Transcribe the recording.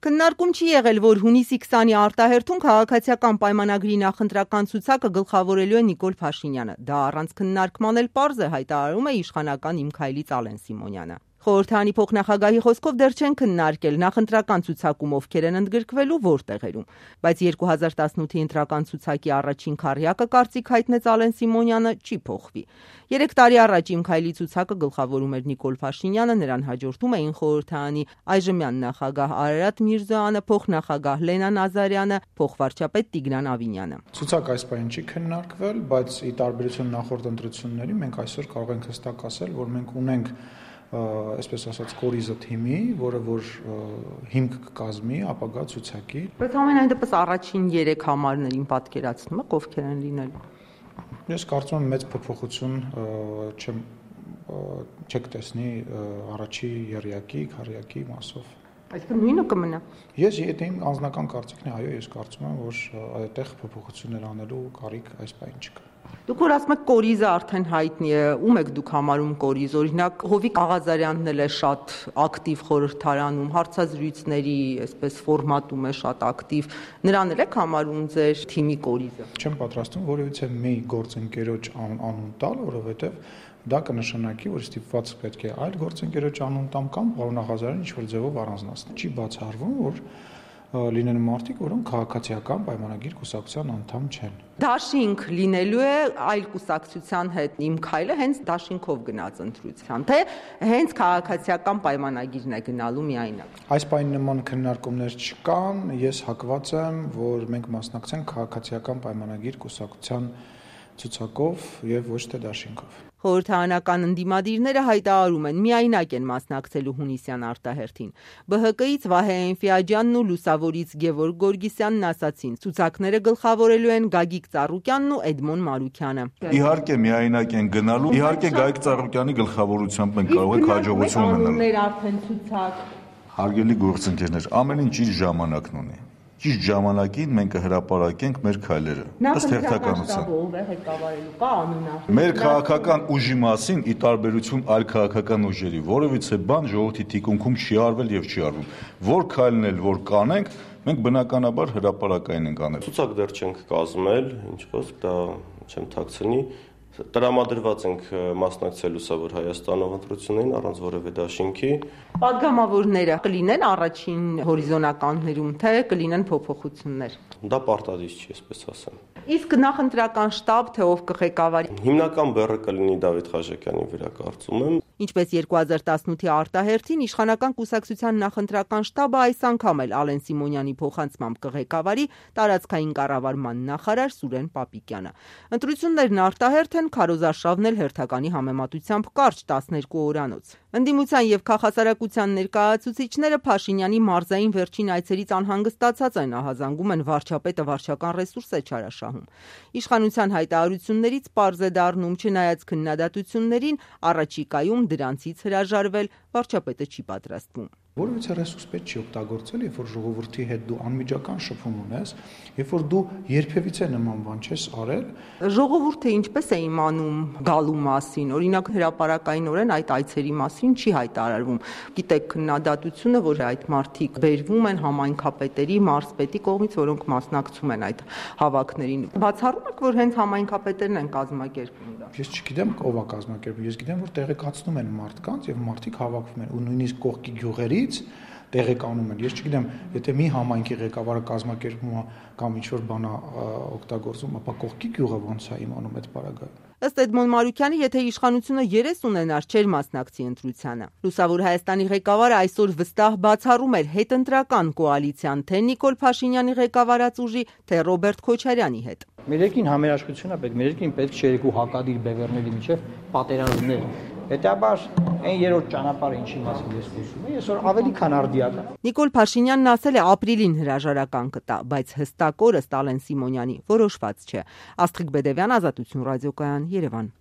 Քննարկում չի եղել, որ հունիսի 20-ի արտահերթում քաղաքացիական պայմանագրի նախընտրական ցուցակը գլխավորելու է Նիկոլ Փաշինյանը։ Դա առանց քննարկման էլ պարզ է, հայտարարում է իշխանական Իմ քայլից Ալեն Սիմոնյանը։ Խորհրդարանի փոխնախագահի խոսքով դեռ չեն քննարկել նախընտրական ցուցակում ովքեր են ընդգրկվելու որ տեղերում, բայց 2018-ի ընտրական ցուցակի առաջին քառյակը կարծիք հայտնեց Ալեն Սիմոնյանը չի փոխվի։ 3 տարի առաջ Իմ քայլի ցուցակը գլխավորում էր Նիկոլ Փաշինյանը, նրան հաջորդում էին խորհրդարանի այժմյան նախագահ Արարատ Միրզոյանը, փոխնախագահ Լենա Նազարյանը, փոխվարչապետ Տիգրան Ավինյանը։ Ցուցակը այս պահին չի քննարկվել, բայց ի տարբերություն նախորդ ընտրությունների մենք այսօր կարող ենք հստակ ասել, որ մենք ունենք այսպես ասած կորիզը թիմի, որը որ հիմք կկազմի ապագա ցուցակի։ Բայց ամենայն դեպս առաջին 3 համարներին պատկերացնում եք ովքեր են լինելու։ Ես կարծում եմ մեծ փոփոխություն չեք տեսնի առաջի երյակի, քառյակի մասով։ Այսինքն նույնը կմնա։ Ես իմ անձնական կարծիքն է, այո, ես կարծում եմ, որ այդտեղ փոփոխություններ անելու կարիք այս պահին չկա։ Դուք որ ասում եք կորիզը արդեն հայտնի է, ում եք դուք համարում կորիզ, օրինակ Հովիկ Աղազարյանն էլ է շատ ակտիվ խորհրդարանում, հարցազրույցների այսպես ֆորմատում է շատ ակտիվ, նրան էլ եք համարում ձեր թիմի կորիզը։ Չեմ պատրաստվում որևիցե մի գործընկերոջ անուն տալ, որովհետև դա կնշանակի, որ ստիպված պետք է այլ գործընկերոջ անուն տամ կամ պարոն Աղազարյանը ինչ-որ ձևով առանձնացնի։ Չի բացառվում, որ լինեն մարդիկ, որոնք քաղաքացիական պայմանագիր կուսակցության անդամ չեն։ Դաշինք լինելու է այլ կուսակցության հետ Իմ քայլը հենց դաշինքով գնաց ընտրության, թե հենց քաղաքացիական պայմանագիրն է գնալու միայնակ։ Այս պահին նման քննարկումներ չկան, ես հակված եմ, որ մենք մասնակցենք քաղաքացիական պայմանագիր կուսակցության ցուցակով եւ ոչ թե դաշինքով։ Խորհրդարանական ընդդիմադիրները հայտարարում են միայնակ են մասնակցելու հունիսյան արտահերթին։ ԲՀԿ-ից Վահե Էնֆիաջյանն ու Լուսավորից Գևորգ Գորգիսյանն ասացին, ցուցակները գլխավորելու են Գագիկ Ծառուկյանն ու Էդմոն Մարուքյանը։ Իհարկե միայնակ են գնալու, իհարկե Գագիկ Ծառուկյանի գլխավորությամբ մենք կարող ենք հաջողություն ունենալ։ Արդեն ցուցակ։ Հարգելի գործընկերներ, ամեն ինչ իր ժամանակն ունի։ Ճիշտ ժամանակին մենք կհրապարակենք մեր քայլերը ըստ հերթականության։ Կա անունը։ Մեր քաղաքական ուժի մասին ի տարբերություն այլ քաղաքական ուժերի որևիցե բան ժողովրդի թիկունքում չի արվել եւ չի արվում։ Որ քայլն էլ որ կանենք, մենք բնականաբար հրապարակային ենք անել։ Ցուցակ դեռ չենք կազմել, ինչ խոսք, դա չեմ թաքցնի։ Տրամադրված ենք մասնակցել Լուսավոր Հայաստանով ընտրություններին առանց որևէ դաշինքի։ Պատգամավորները կլինեն առաջին հորիզոնականներում, թե կլինեն փոփոխություններ։ Դա պարտադիր չի, այսպես ասեմ։ Իսկ նախընտրական շտաբ, թե ով կղեկավարի։ Հիմնական բեռը կլինի Դավիթ Խաչատյանի վրա, կարծում եմ։ Ինչպես 2018-ի արտահերթին իշխանական կուսակցության նախընտրական շտաբը այս անգամ էլ Ալեն Սիմոնյանի փոխանցմամբ կղեկավարի տարածքային կառավարման նախարար Սուրեն Պապիկյանը։ Ընտրություններն արտահերթ են, քարոզարշավն էլ հերթականի համեմատությամբ կարճ 12 օրանոց։ Ընդդիմության եւ քաղաքասարակության ներկայացուցիչները Փաշինյանի մարզային վերջին այցերից անհանգստացած են, ահազանգում են վարչապետը վարչական ռեսուրս է չարաշահում։ Իշխանության հայտարարություններից պարզ է դառնում, չնայած քննադատություններին, առաջիկայում դրանցից հրաժարվել վարչապետը չի պատրաստվում։ Որևիցե ռեսուրս պետք չի օգտագործել, երբ որ ժողովրդի հետ դու անմիջական շփում ունես, երբ որ դու երբևիցե նման բան չես արել։ Ժողովուրդը ինչպես է իմանում գալու մասին, օրինակ հրապարակայինորեն այդ այցերի մասին չի հայտարարվում։ Գիտեք քննադատությունը, որ այդ մարդիկ բերվում են համայնքապետերի, մարզպետի կողմից, որոնք մասնակցում են այդ հավաքներին։ Բացառում եք, որ հենց համայնքապետերն են կազմակերպում դա։ Ես չգիտեմ ով է կազմակերպում, ես գիտեմ, որ տեղեկացնում են մարդկանց եւ մարդիկ հավաքվում են ու նույնիսկ կողքի գյուղերից տեղեկանում են։ Ես չգիտեմ, եթե մի համայնքի ղեկավարը կազմակերպում է կամ ինչ-որ բան օգտագործում, ապա կողքի գյուղը ոնց է իմանում այդ բaragայում։ Ըստ Էդմոն Մարուքյանի, եթե իշխանությունը 30 ունենար, չէր մասնակցի ընտրությանը։ Լուսավոր Հայաստանի ղեկավարը այսօր վստահ բացառում էր հետընտրական կոալիցիան թե Նիկոլ Փաշինյանի ղեկավարած ուժի, թե Ռոբերտ Քոչարյանի հետ։ Մեր երկրին համերաշխությունն է պետք, մեր երկրին պետք չէ երկու հակադիր բևեռների միջև պատերազմներ։ Հետաբար այն երրորդ ճանապարհը ինչի մասին ես խոսում եմ, այսօր ավելի քան արդիական։ Նիկոլ Փաշինյանն ասել է ապրիլին հրաժարական կտա, բայց հստակ օրը Ալեն Սիմոնյանի որոշված չէ։ Աստղիկ Բեդևյան, Ազատություն ռադիոկայան, Երևան։